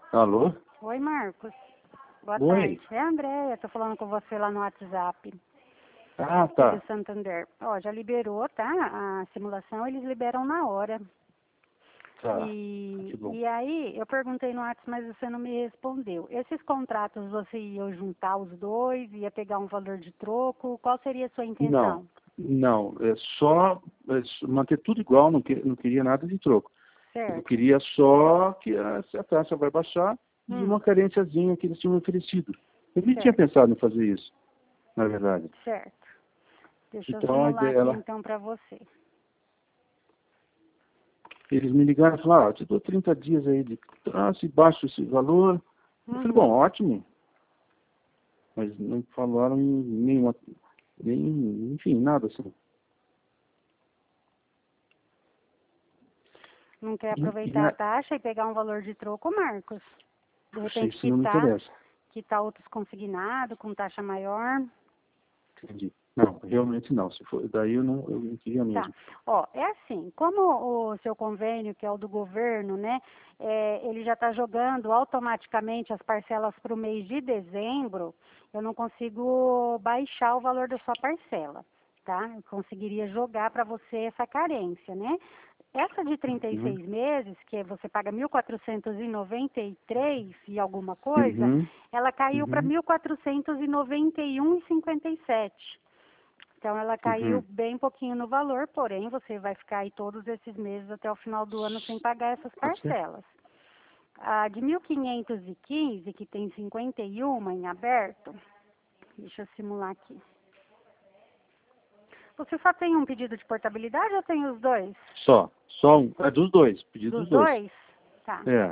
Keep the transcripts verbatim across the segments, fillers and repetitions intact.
Alô? Oi, Marcos. Boa Oi. tarde. É a Andréia, tô falando com você lá no WhatsApp. Ah, Aqui tá. do Santander. Ó, já liberou, tá? A simulação eles liberam na hora. Tá. E, Que bom. e aí, eu perguntei no WhatsApp, mas você não me respondeu. Esses contratos, você ia juntar os dois, ia pegar um valor de troco? Qual seria a sua Não, intenção? não. É só é só manter tudo igual, não, que, não queria nada de troco. Eu Certo. queria só que a, a taxa vai baixar e Hum, uma carênciazinha que eles tinham oferecido. Eu nem tinha certo, pensado em fazer isso, na verdade. certo. Deixa eu Então, a simular ideia, aqui ela, então para você. eles me ligaram e falaram, ah, eu te dou trinta dias aí de traço e baixo esse valor. Eu falei, bom, Uhum. ótimo. Mas não falaram nenhuma, nem, enfim, nada assim. Não quer E, e aproveitar a na, taxa e pegar um valor de troco, Marcos? De puxa, repente isso não me quitar, interessa. quitar outros consignados com taxa maior. Entendi. Não, realmente não. Se for, daí eu não, eu não queria Tá. mesmo. Ó, é assim, como o seu convênio, que é o do governo, né, é, ele já está jogando automaticamente as parcelas para o mês de dezembro, eu não consigo baixar o valor da sua parcela, tá? Eu conseguiria jogar para você essa carência, né? Essa de trinta e Uhum. seis meses, que você paga mil quatrocentos e noventa e três e alguma coisa, Uhum. ela caiu para Uhum. mil quatrocentos e noventa e um e cinquenta e sete. Então, ela caiu Uhum. bem pouquinho no valor, porém, você vai ficar aí todos esses meses até o final do ano sem pagar essas Pode ser? parcelas. A de mil quinhentos e quinze, que tem cinquenta e um em aberto, deixa eu simular aqui. Você só tem um pedido de portabilidade ou tem os dois? Só. Só um. É dos dois. Pedido Dos dos dois. dois? Tá. É.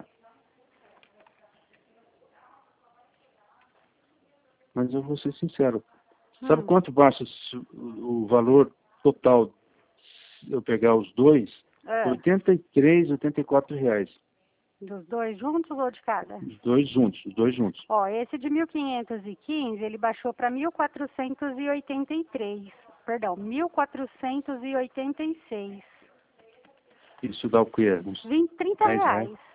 Mas eu vou ser sincero. Sabe Hum. quanto baixa se o o valor total se eu pegar os dois? É. oitenta e três, oitenta e quatro reais. Dos dois juntos ou de cada? Os dois juntos. Os dois juntos. Ó, esse de mil quinhentos e quinze, ele baixou para mil quatrocentos e oitenta e três. Perdão, mil quatrocentos e oitenta e seis. Isso dá o quê? Uns vinte, trinta dez reais. reais.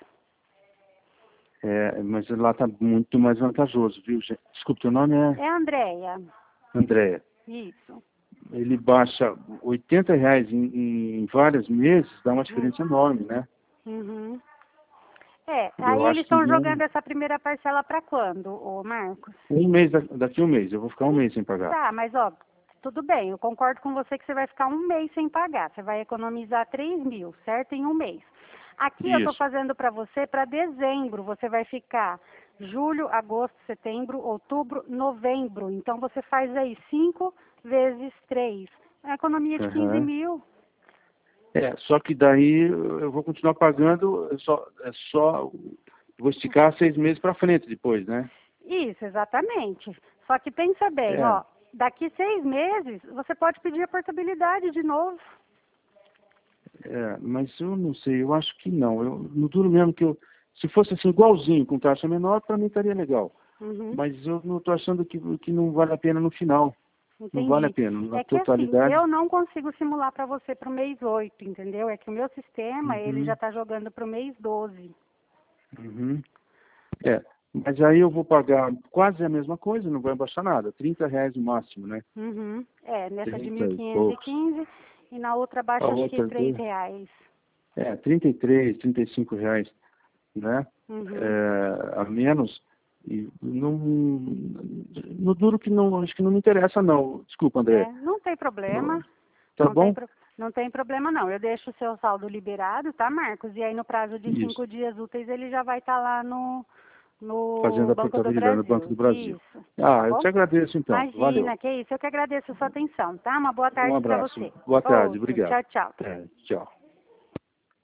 É, mas lá está muito mais vantajoso, viu, gente? Desculpe, teu nome é É, Andréia. Andréia. Isso. Ele baixa oitenta reais em, em vários meses, dá uma Hum. diferença enorme, né? Uhum. É, aí Eu eles acho que estão não, jogando essa primeira parcela para quando, ô Marcos? um mês, da- daqui a um mês, eu vou ficar um mês sem pagar. Tá, mas ó, tudo bem, eu concordo com você que você vai ficar um mês sem pagar. Você vai economizar três mil, certo? Em um mês. Aqui eu estou Isso. fazendo para você para dezembro. Você vai ficar julho, agosto, setembro, outubro, novembro. Então você faz aí cinco vezes três. É uma economia de quinze Aham. mil. É, só que daí eu vou continuar pagando, é só, é só vou esticar seis meses para frente depois, né? Isso, exatamente. Só que pensa bem, É, ó, daqui seis meses você pode pedir a portabilidade de novo. é, mas eu não sei, eu acho que não. Eu, no duro mesmo que eu, se fosse assim igualzinho, com taxa menor, para mim estaria legal. Uhum, Mas eu não estou achando que, que não vale a pena no final. Não vale a entendi. pena. Na É que assim, totalidade. eu não consigo simular para você para o mês oito, entendeu? É que o meu sistema, ele já Uhum, está jogando para o mês doze. uhum. É, mas aí eu vou pagar quase a mesma coisa, não vai baixar nada. Trinta reais no máximo, né? Uhum. É, nessa de Trinta mil e quinhentos e poucos. quinze e na outra A baixa acho que outra, três dois- reais. é, trinta e três, trinta e cinco reais, né? Uhum. É, a menos. E não, no duro que não, acho que não me interessa não. Desculpa, André. É, não tem problema. Eu- Tá Não tem, bom? pro- não tem problema não. Eu deixo o seu saldo liberado, tá, Marcos? E aí no prazo de Isso. cinco dias úteis ele já vai estar lá no, no Fazendo a Banco do portabilidade no Banco Brasil. do Brasil. Isso, tá Ah, eu bom? te agradeço então. Valeu. Imagina, que isso. Eu que agradeço a sua atenção, tá? Uma boa Um tarde para abraço. você. Boa tarde. Outro. Obrigado. Tchau, tchau. É, tchau.